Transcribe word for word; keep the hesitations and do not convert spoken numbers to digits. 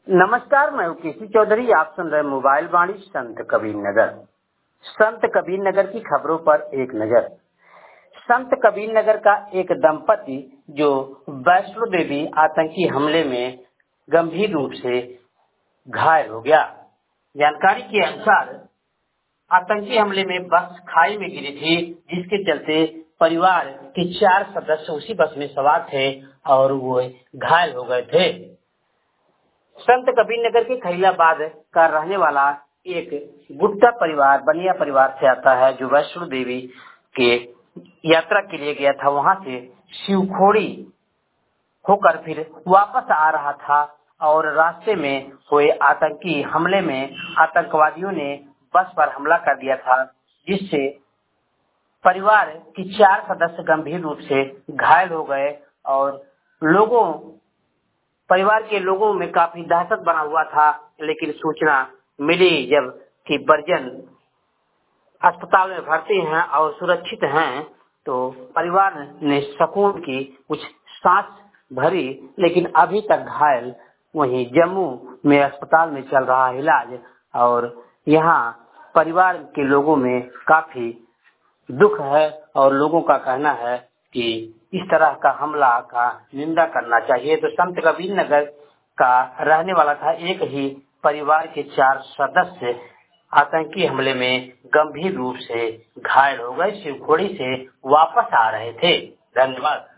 नमस्कार, मैं केसी चौधरी। आप सुन रहे मोबाइल वाणी संत कबीर नगर। संत कबीर नगर की खबरों पर एक नजर। संत कबीर नगर का एक दंपति जो वैष्णो देवी आतंकी हमले में गंभीर रूप से घायल हो गया। जानकारी के अनुसार आतंकी हमले में बस खाई में गिरी थी, जिसके चलते परिवार के चार सदस्य उसी बस में सवार थे और वो घायल हो गए थे। संत कबीर नगर के खैलाबाद का रहने वाला एक गुप्ता परिवार बनिया परिवार से आता है, जो वैष्णो देवी के यात्रा के लिए गया था। वहां से शिवखोड़ी होकर फिर वापस आ रहा था और रास्ते में हुए आतंकी हमले में आतंकवादियों ने बस पर हमला कर दिया था, जिससे परिवार के चार सदस्य गंभीर रूप से घायल हो गए और लोगों परिवार के लोगों में काफी दहशत बना हुआ था। लेकिन सूचना मिली जब कि परिजन अस्पताल में भर्ती हैं और सुरक्षित हैं, तो परिवार ने सुकून की कुछ सांस भरी। लेकिन अभी तक घायल वहीं जम्मू में अस्पताल में चल रहा इलाज और यहाँ परिवार के लोगों में काफी दुख है और लोगों का कहना है कि इस तरह का हमला का निंदा करना चाहिए। तो संत कबीर नगर का रहने वाला था एक ही परिवार के चार सदस्य आतंकी हमले में गंभीर रूप से घायल हो गए। शिवखोड़ी से वापस आ रहे थे। धन्यवाद।